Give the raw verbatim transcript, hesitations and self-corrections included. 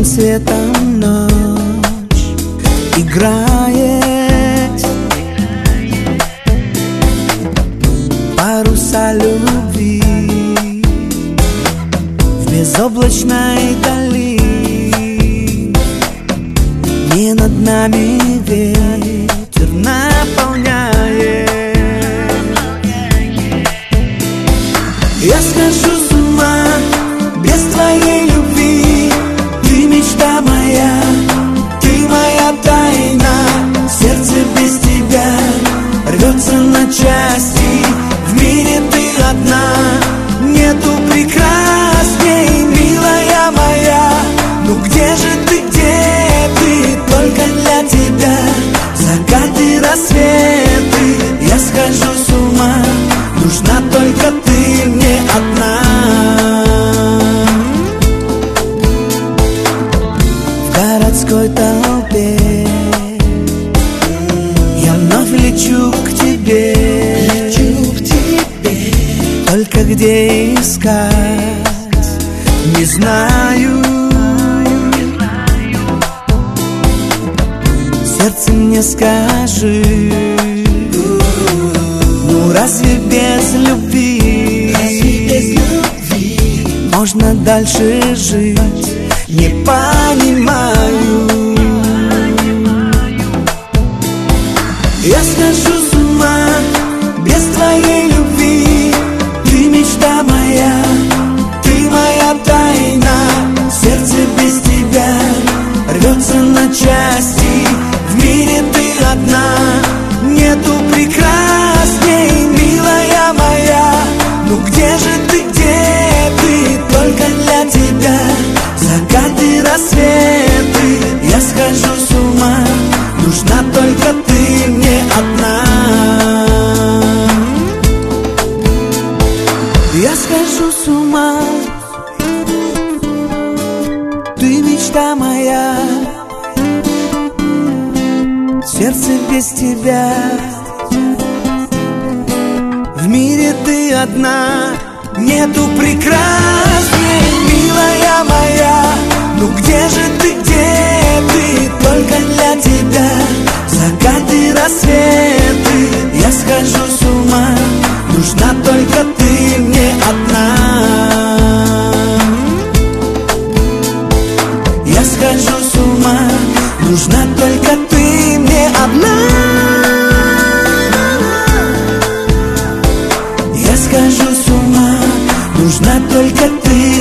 светом ночь играет, паруса любви в безоблачной дали. Не над нами ветер наполняет. Я схожу с ума без твоей любви. Ты мечта моя, ты моя тайна. Сердце без тебя рвется на части. В мире ты одна, нету прекрасней, милая моя. Ну где же ты, где ты? Только для тебя закаты, рассветы. Я схожу с ума, нужна только ты мне одна. В городской толпе я вновь лечу к тебе, лечу к тебе. Только где искать, не знаю. Сердце мне скажи, ну разве без любви, разве без любви можно дальше жить? Не понимаю. Я схожу с ума без твоей любви. Ты мечта моя, ты моя тайна. Сердце без тебя рвется на части. В мире ты одна, нету прекрасней, милая моя. Ну где же ты, где ты? Только для тебя закаты, рассветы. Я схожу с ума, нужна только ты мне одна. Я схожу с ума, ты мечта моя. Сердце без тебя, в мире ты одна, нету прекрасней, милая моя. Ну где же ты, где ты? Только для тебя закаты, рассветы. Я схожу с ума, нужна только ты мне одна. Я схожу с ума, нужна только ты мне одна. Я схожу с ума, нужна только ты.